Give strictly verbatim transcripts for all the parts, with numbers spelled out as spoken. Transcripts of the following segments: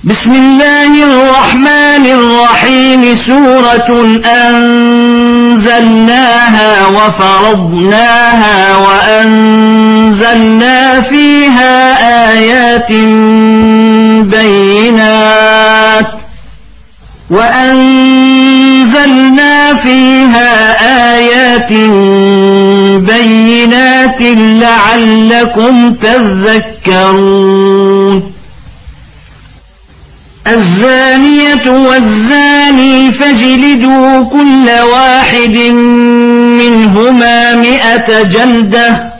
بسم الله الرحمن الرحيم سورة أنزلناها وفرضناها وأنزلنا فيها آيات بينات وأنزلنا فيها آيات بينات لعلكم تذكرون الزانية والزاني فاجلدوا كل واحد منهما مئة جلدة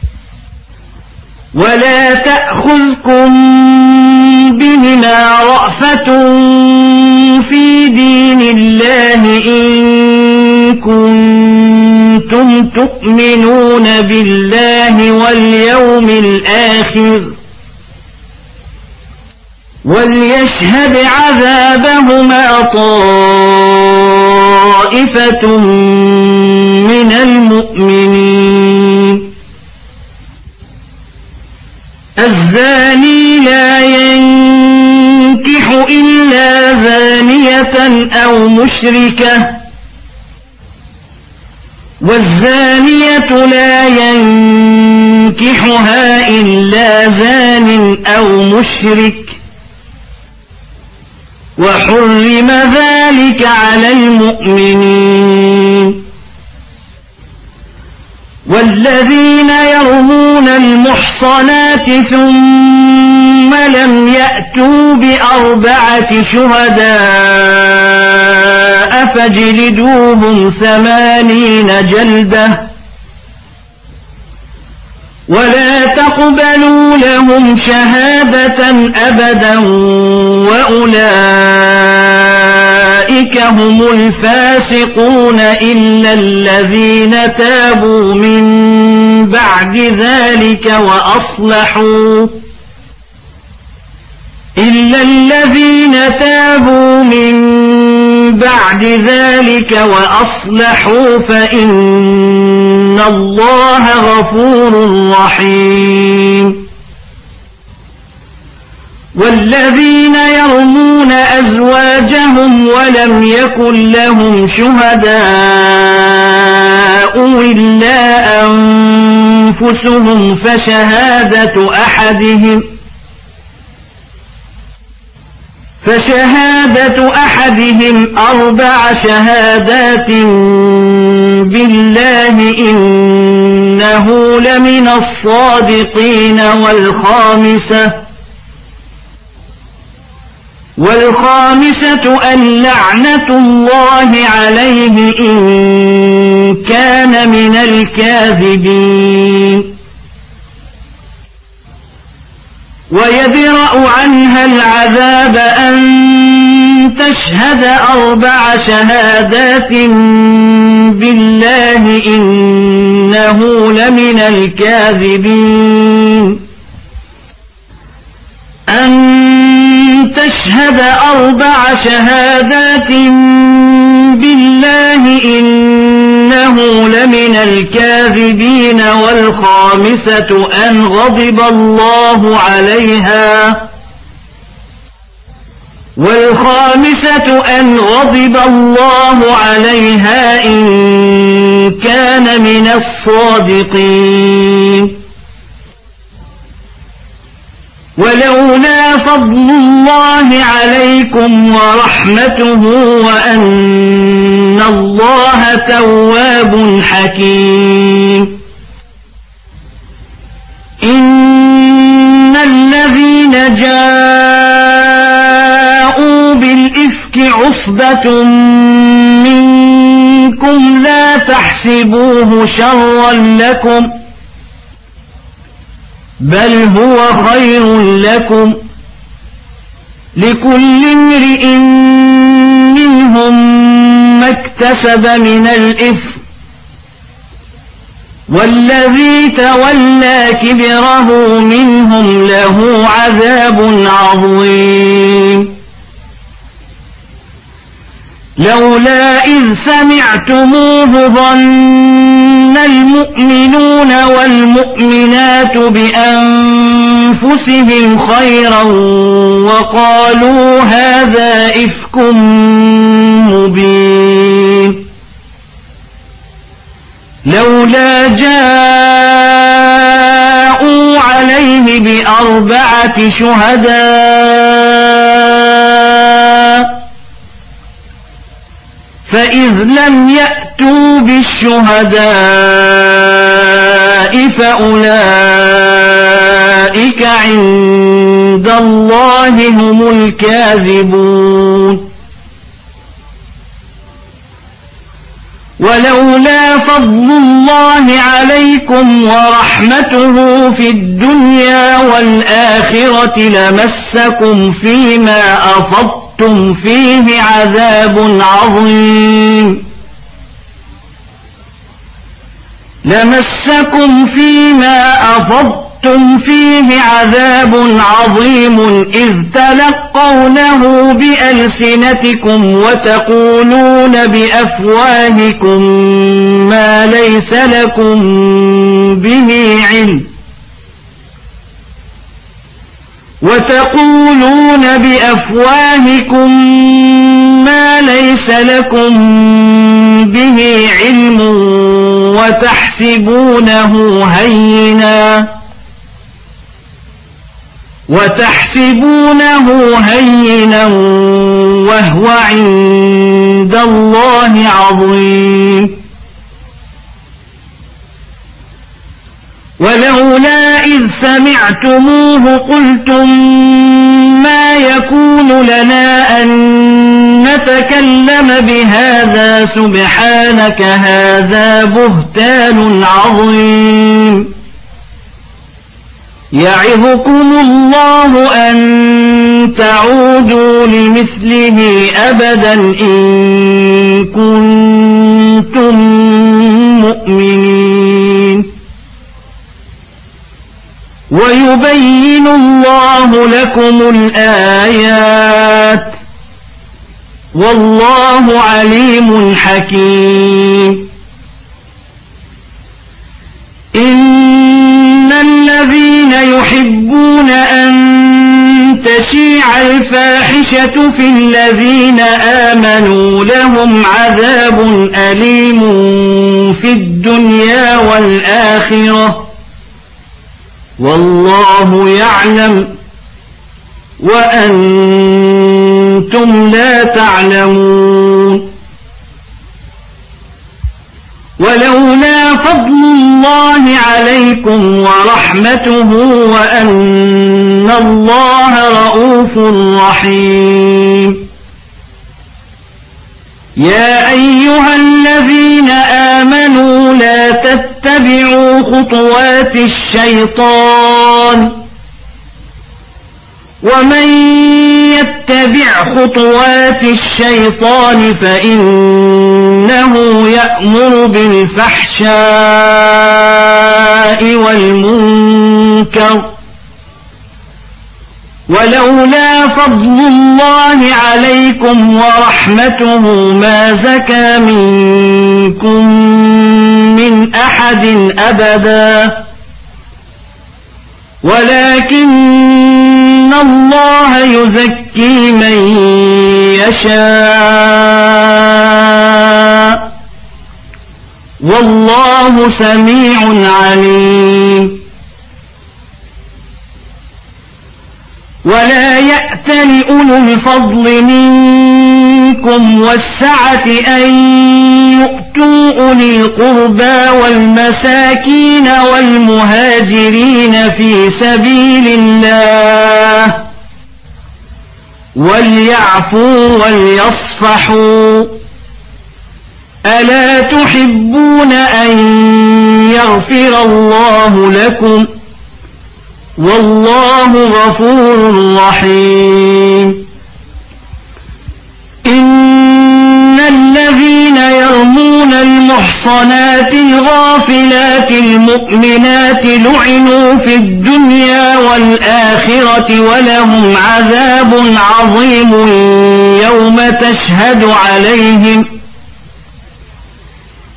ولا تأخذكم بهما رأفة في دين الله إن كنتم تؤمنون بالله واليوم الآخر وليشهد عذابهما طائفة من المؤمنين الزاني لا ينكح إلا زانية أو مشركة والزانية لا ينكحها إلا زان أو مشرك وحرم ذلك على المؤمنين والذين يرمون المحصنات ثم لم يأتوا بأربعة شهداء فاجلدوهم ثمانين جلدة ولا تقبلوا لهم شهادة أبدا وأولئك هم الفاسقون إلا الذين تابوا من بعد ذلك وأصلحوا إلا الذين تابوا من بعد ذلك وأصلحوا فإن الله غفور رحيم والذين يرمون أزواجهم ولم يكن لهم شهداء إلا أنفسهم فشهادة أحدهم فشهادة أحدهم أربع شهادات بالله إنه لمن الصادقين والخامسة والخامسة أن لعنة الله عليه إن كان من الكاذبين ويدرأ عنها العذاب أن تشهد أربع شهادات بالله إنه لمن الكاذبين أن تشهد أربع شهادات بالله إنه لمن الكاذبين والخامسة أن غضب الله عليها والخامسة أن غضب الله عليها إن كان من الصادقين ولولا فضل الله عليكم ورحمته وأن الله تواب حكيم إن الذين جاءوا بالإفك عصبة منكم لا تحسبوه شرا لكم بل هو خير لكم لكل امرئ منهم ما اكتسب من الإثم والذي تولى كبره منهم له عذاب عظيم لولا إذ سمعتموه ظن المؤمنون والمؤمنات بأنفسهم خيرا وقالوا هذا إفك مبين لولا جاءوا عليه بأربعة شهداء فإذ لم يأتوا بالشهداء فأولئك عند الله هم الكاذبون ولولا فضل الله عليكم ورحمته في الدنيا والآخرة لمسكم فيما أفضتم فيه عذاب عظيم لمسكم فيما أفضتم فيه عذاب عظيم إذ تلقونه بألسنتكم وتقولون بأفواهكم ما ليس لكم به علم وتقولون بأفواهكم ما ليس لكم به علم وتحسبونه هينا وتحسبونه هينا وهو عند الله عظيم ولولا إذ سمعتموه قلتم ما يكون لنا أن نتكلم بهذا سبحانك هذا بهتان عظيم يعظكم الله أن تعودوا لمثله أبدا إن كنتم مؤمنين ويبين الله لكم الآيات والله عليم حكيم إن الذين يحبون أن تشيع الفاحشة في الذين آمنوا لهم عذاب أليم في الدنيا والآخرة والله يعلم وأنتم لا تعلمون ولولا فضل الله عليكم ورحمته وأن الله رؤوف رحيم يا أيها الذين آمنوا لا تتبعوا خطوات الشيطان ومن يتبع خطوات الشيطان فإنه يأمر بالفحشاء والمنكر ولولا فضل الله عليكم ورحمته ما زكى منكم من أحد أبدا ولكن الله يزكي من يشاء والله سميع عليم ولا يأتل أولو الفضل منكم والسعة أن يؤتوا أولي القربى والمساكين والمهاجرين في سبيل الله وليعفوا وليصفحوا ألا تحبون أن يغفر الله لكم والله غفور رحيم إن الذين يرمون المحصنات الغافلات المؤمنات لعنوا في الدنيا والآخرة ولهم عذاب عظيم يوم تشهد عليهم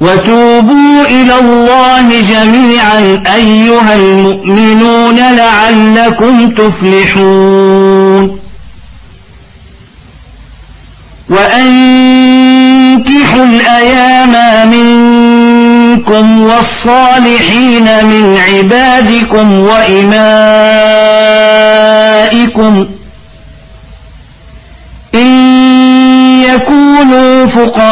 وتوبوا إلى الله جميعا أيها المؤمنون لعلكم تفلحون وأنكحوا الأيام منكم والصالحين من عبادكم وإمائكم إن يكونوا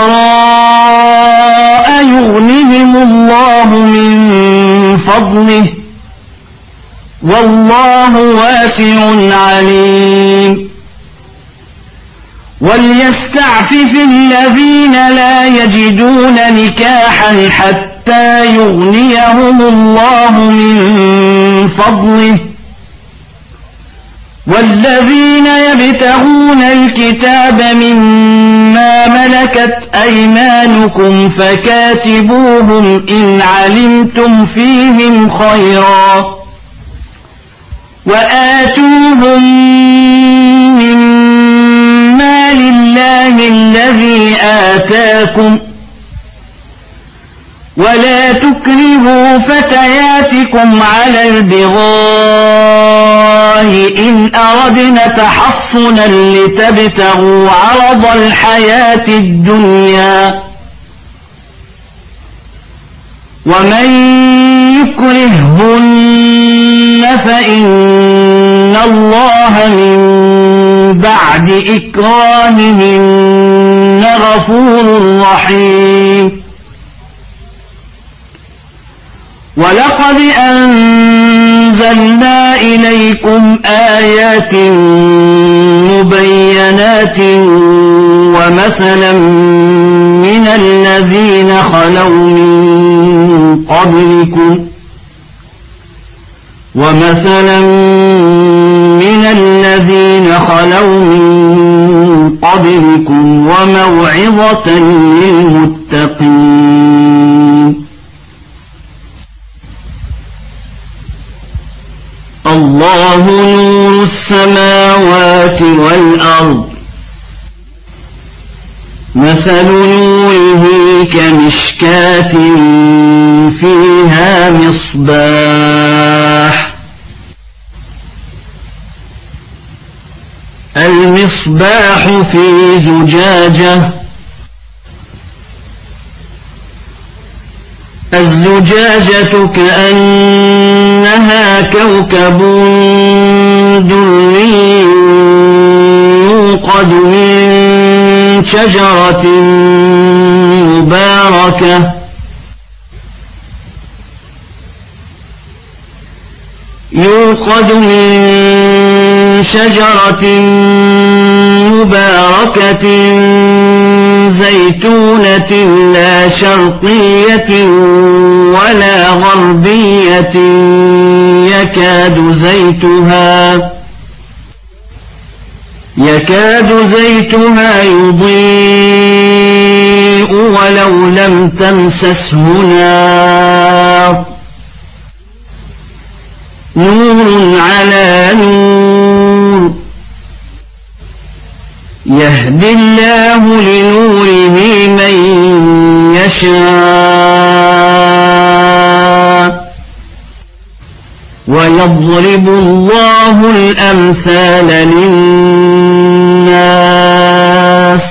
فقراء يغنهم الله من فضله والله واسع عليم وليستعفف الذين لا يجدون نكاحا حتى يغنيهم الله من فضله والذين يبتغون الكتاب مما ملكت أيمانكم فكاتبوهم إن علمتم فيهم خيرا وآتوهم مما لله الذي آتاكم ولا تكرهوا فتياتكم على البغاء إن أردنا تحصنا لتبتغوا عرض الحياة الدنيا ومن يكرههن فإن الله من بعد إكراههن غفور رحيم ولقد أنزلنا إليكم آيات مبينات ومثلا من الذين خلوا من قبلكم ومثلا من الذين خلوا من قبلكم وموعظة للمتقين الله نور السماوات والأرض مثل نوره كمشكاة فيها مصباح المصباح في زجاجة الزجاجة كأنها كوكب دري يوقد من شجرة مباركة يوقد من شجرة مباركة زيتونة لا شرقية ولا غربية يكاد زيتها يكاد زيتها يضيء ولو لم تمسسه نار نور على نور يهدي الله لنوره من يشاء ويضرب الله الأمثال للناس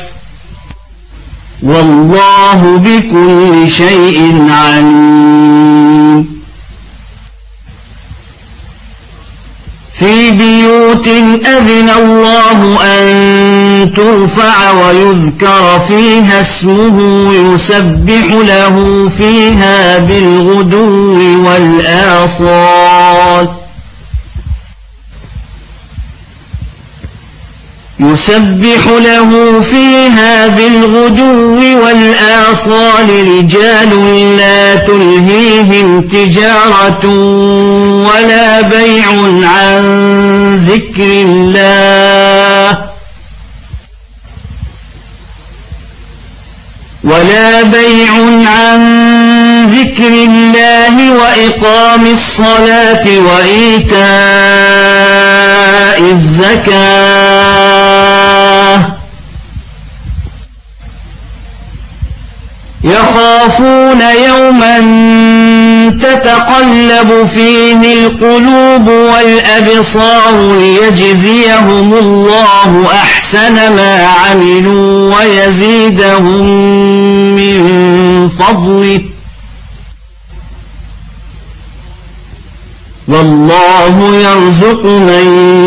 والله بكل شيء عليم في بيوت أذن الله أن ترفع ويذكر فيها اسمه يسبح له فيها بالغدو والآصال يسبح له فيها بالغدو والآصال رجال لا تلهيهم تجارة ولا بيع عن ذكر الله ولا بيع عن ذكر الله وإقام الصلاة وإيتاء الزكاة يخافون يوما تتقلب فيه القلوب والأبصار ليجزيهم الله أحسن ما عملوا ويزيدهم من فضله والله يرزق من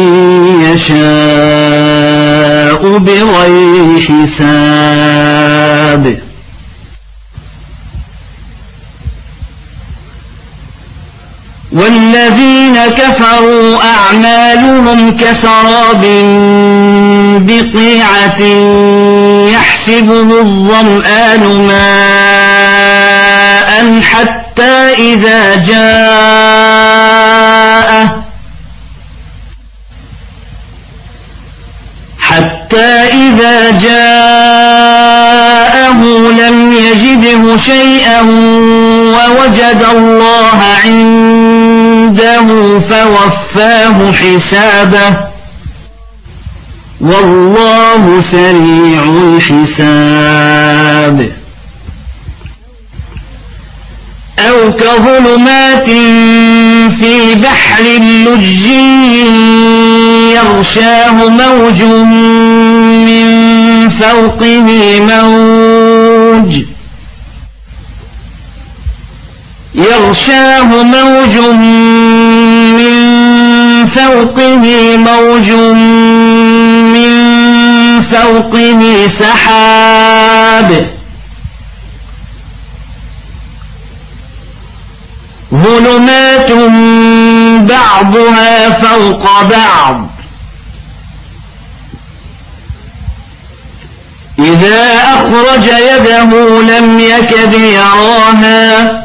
يشاء بغير حساب. والذين كفروا أعمالهم كسراب بقيعة يحسبه الظمآن ماء حتى إذا جاءه حتى إذا جاءه لم يجده شيئا ووجد الله عنده فوفاه حسابه والله سريع الحساب. أو كظلمات في بحر لجي يغشاه موج من فوقه موج يغشاه موج من فوقه موج من فوقه سحاب ظلمات بعضها فوق بعض إذا أخرج يده لم يكد يراها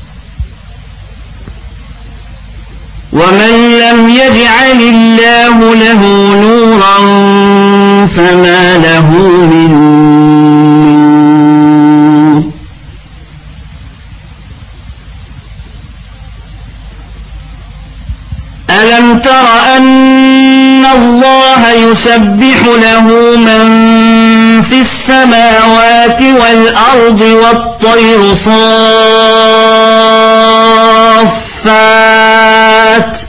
ومن لم يجعل الله له نورا فما له من نور. ألم تر أن الله يسبح له من في السماوات والأرض والطير صافات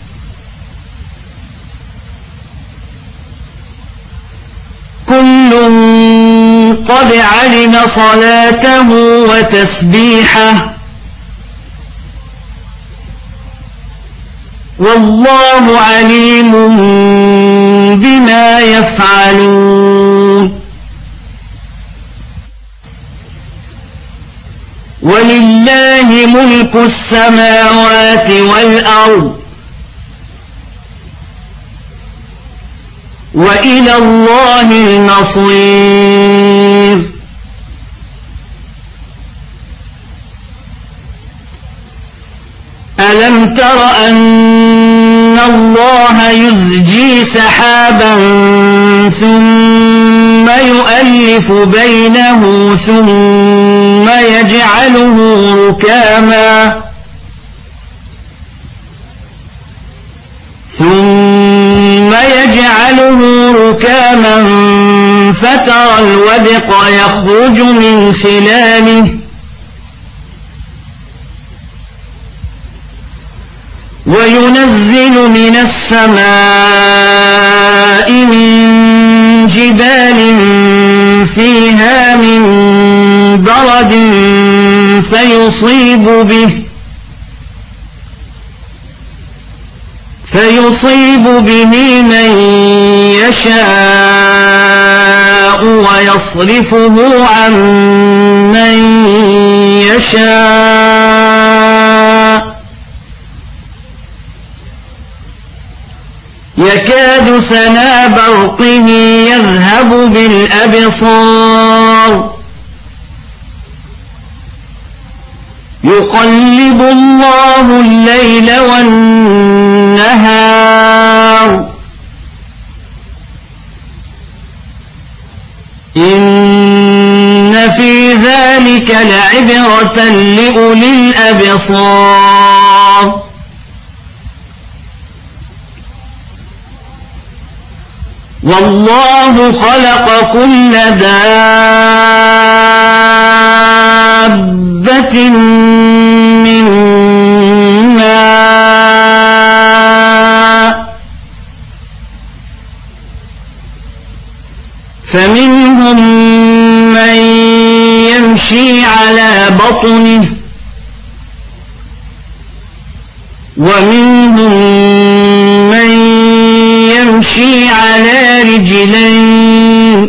كل قد علم صلاته وتسبيحه والله عليم بما يفعلون. ولله ملك السماوات والأرض وإلى الله المصير. ألم تر أن الله يزجي سحابا ثم يؤلف بينه ثم يجعله ركاما ثم يجعله ركاما فترى الودق يخرج من خلاله وينزل من السماء من جبال فيها من برد فيصيب به فيصيب به من يشاء ويصرفه عن من يشاء يكاد سنا برقه يذهب بالأبصار يقلب الله الليل والنهار إن في ذلك لعبرة لأولي الأبصار. والله خلق كل دابة آيات من ماء فمنهم من يمشي على بطنه ومنهم من يمشي على رجلين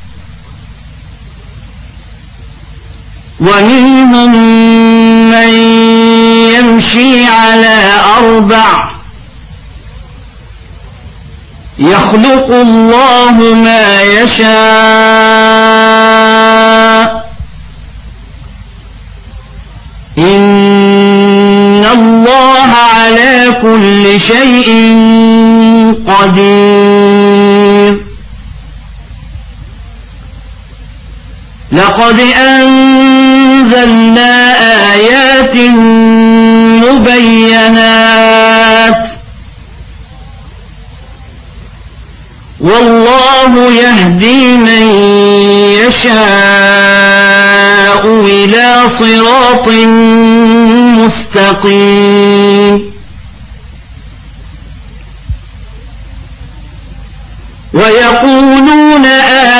ومنهم من يمشي على أربع يخلق الله ما يشاء إن الله على كل شيء قدير. لقد أنزلنا آيات مبينات والله يهدي من يشاء إلى صراط مستقيم. ويقولون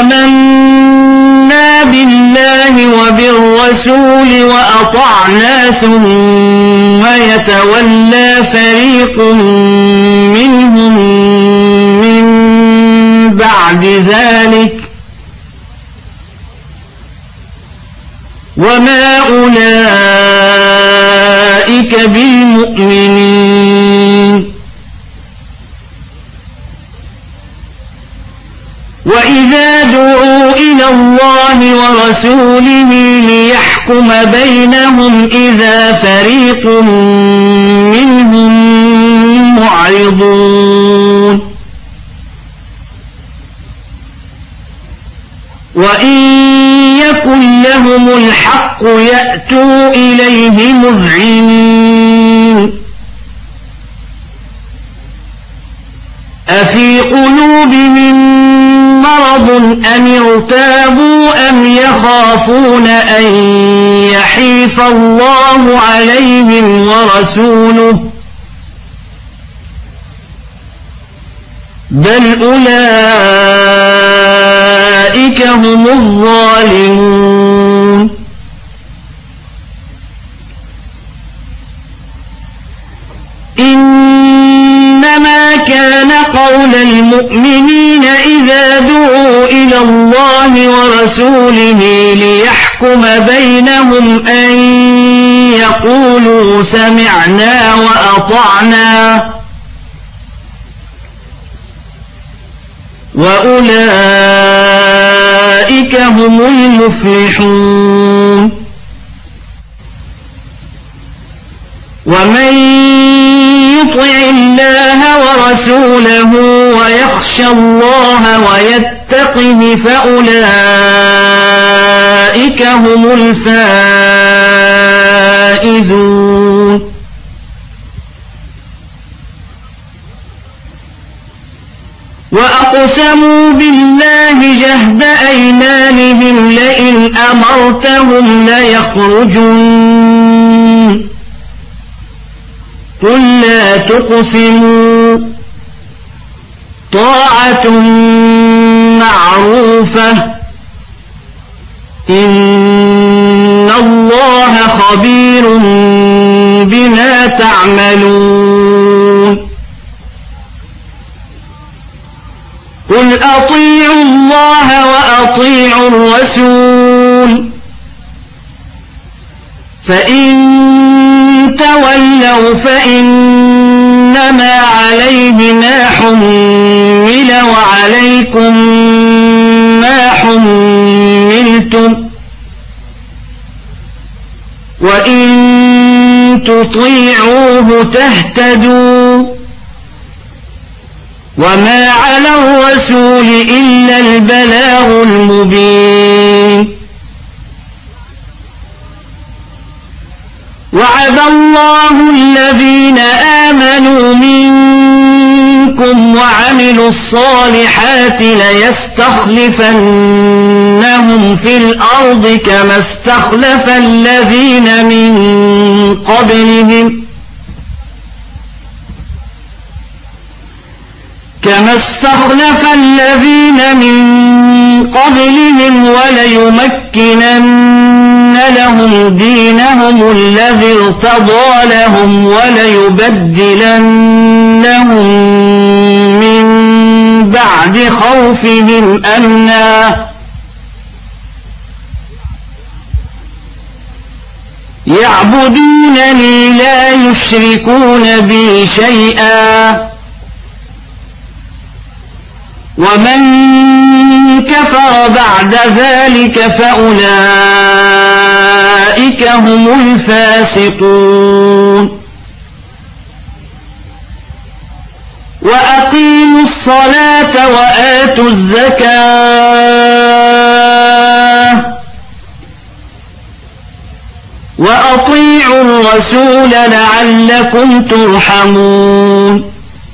آمنا بالله وبالرسول وأطعنا ثم يتولى فريق منهم من بعد ذلك وما أولئك بالمؤمنين. وإذا دعوا إلى الله ورسوله ليحكم بينهم إذا فريق منهم معرضون. وإن يكن لهم الحق يأتوا إليه مذعنين. أفي قلوبهم مرض أم ارتابوا أم يخافون أن يحيف الله عليهم ورسوله بل أولئك هم الظالمون. إنما كان قول المؤمنين إذا دعوا إلى الله ورسوله ليحكم بينهم أن يقولوا سمعنا وأطعنا وأولئك هم المفلحون. ومن يطع الله ورسوله ويخشى الله ويتقه فأولئك هم الفائزون. وأقسموا بالله جهد أيمانهم لئن أمرتهم ليخرجون قل لا تقسموا طاعة معروفة إن الله خبير بما تعملون. قل أطيعوا الله وأطيعوا الرسول فإن تولوا فإنما عليه ما حمل وعليكم ما حملتم وإن تطيعوه تهتدوا وما على الرسول إلا البلاغ المبين. وعد الله الذين آمنوا منكم وعملوا الصالحات ليستخلفن لنسكننهم في الأرض كما استخلف الذين من قبلهم كما استخلف الذين من قبلهم وليمكنن لهم دينهم الذي ارتضى لهم وليبدلنهم من بعد خوفهم أمنا يعبدونني لا يشركون بي شيئا ومن كفر بعد ذلك فأولئك هم الفاسقون وأقيموا الصلاة وآتوا الزكاة وأطيعوا الرسول لعلكم ترحمون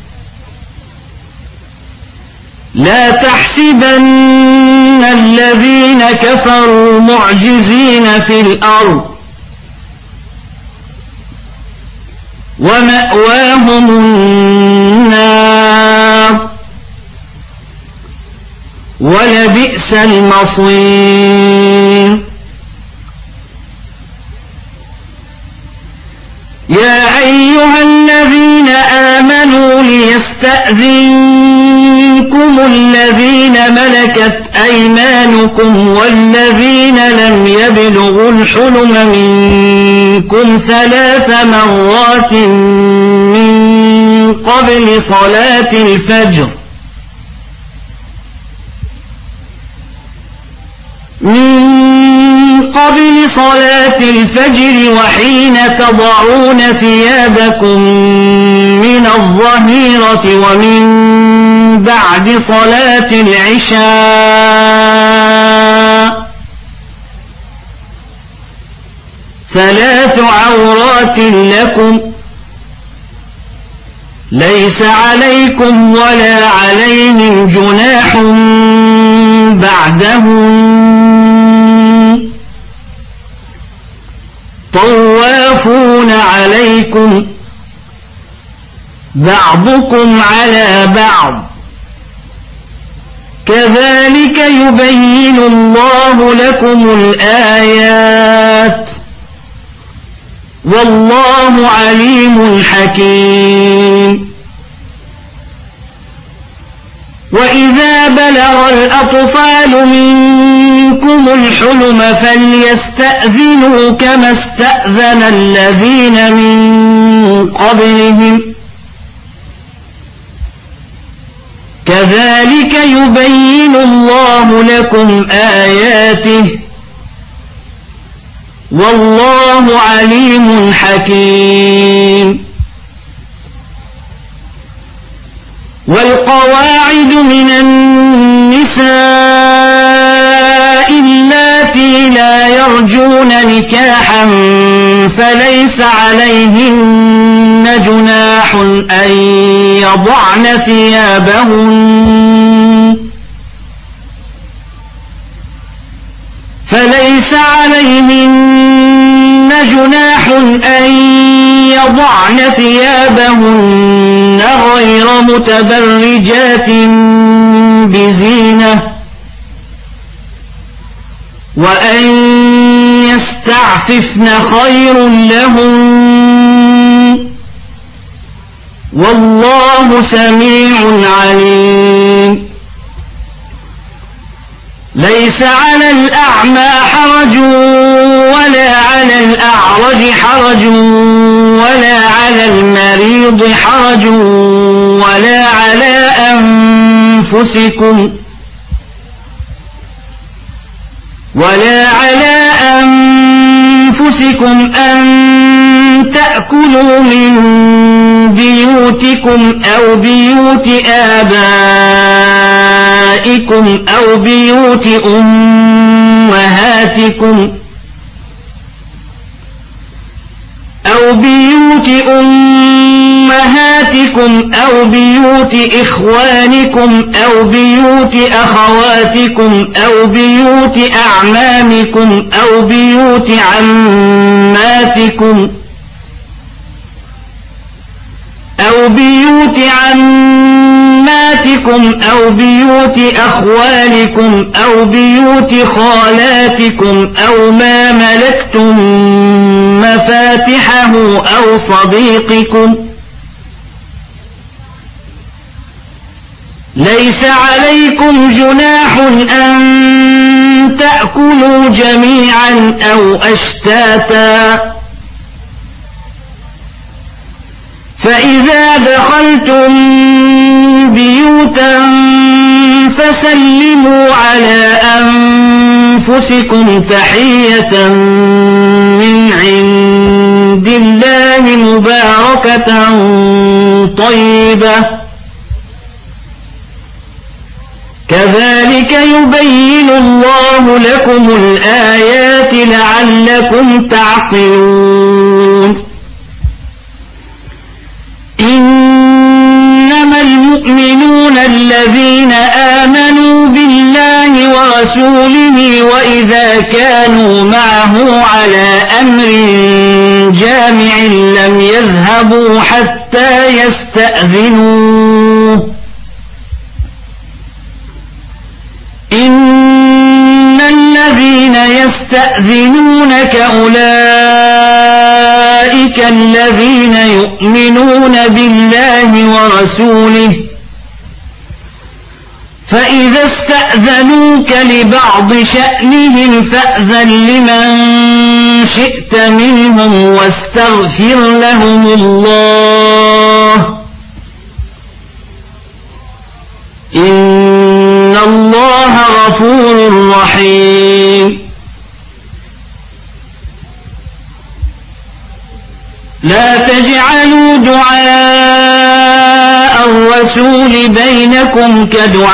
لا تحسبن الذين كفروا معجزين في الأرض ومأواهم النار ولبئس المصير يا أيها الذين آمنوا ليستأذنكم الذين ملكت أيمانكم والذين لم يبلغوا الحلم منكم ثلاث مرات من قبل صلاة الفجر من قبل صلاة الفجر وحين تضعون ثيابكم من الظهيرة ومن بعد صلاة العشاء ثلاث عورات لكم ليس عليكم ولا عليهم جناح بعدهم طوافون عليكم بعضكم على بعض كذلك يبين الله لكم الآيات والله عليم حكيم وإذا بلغ الأطفال منكم الحلم فليستأذنوا كما استأذن الذين من قبلهم كذلك يبين الله لكم آياته والله عليم حكيم والقواعد من النساء اللاتي لا يرجون نكاحا فليس عليهن جناح أن يضعن ثيابهن فليس عليهن جناح أن يضعن ثيابهن غير متبرجات بزينة وأن يستعففن خير لهن والله سميع عليم ليس على الأعمى حرج ولا على الأعرج حرج ولا على المريض حرج ولا على أنفسكم ولا على أنفسكم أن تأكلوا من بيوتكم أو بيوت آبائكم أو بيوت أمهاتكم أو بيوت أمهاتكم أمهاتكم أو بيوت إخوانكم أو بيوت أخواتكم أو بيوت أعمامكم أو بيوت عماتكم أو بيوت عماتكم أو بيوت أخوالكم أو بيوت خالاتكم أو ما ملكتم مفاتحه أو صديقكم. ليس عليكم جناح أن تأكلوا جميعا أو أشتاتا، فإذا دخلتم بيوتا فسلموا على أنفسكم تحية من عند الله مباركة طيبة، كذلك يبين الله لكم الآيات لعلكم تعقلون. إنما المؤمنون الذين آمنوا بالله ورسوله وإذا كانوا معه على أمر جامع لم يذهبوا حتى يستأذنوه. إن الذين يستأذنونك أولئك الذين يؤمنون بالله ورسوله، فإذا استأذنوك لبعض شأنهم فأذن لمن شئت منهم واستغفر لهم الله، إن الله غفور رحيم. لا تجعلوا دعاء الرسول بينكم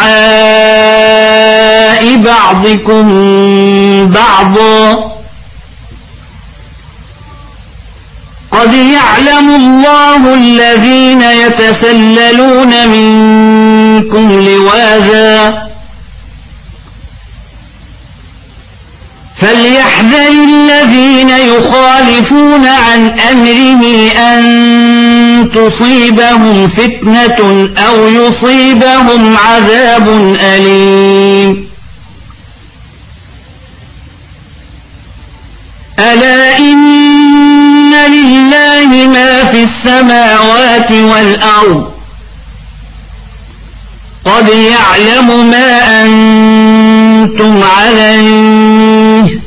كدعاء بعضكم بعضا، قد يعلم الله الذين يتسللون منكم لواذا، فليحذر الذين يخالفون عن أمره أن تصيبهم فتنة أو يصيبهم عذاب أليم. ألا إن لله ما في السماوات والأرض، قد يعلم ما أنتم عليه،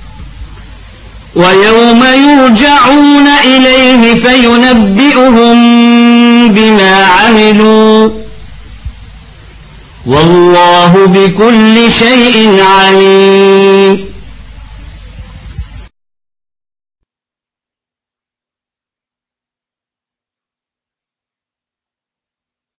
ويوم يرجعون إليه فينبئهم بما عملوا، والله بكل شيء عليم.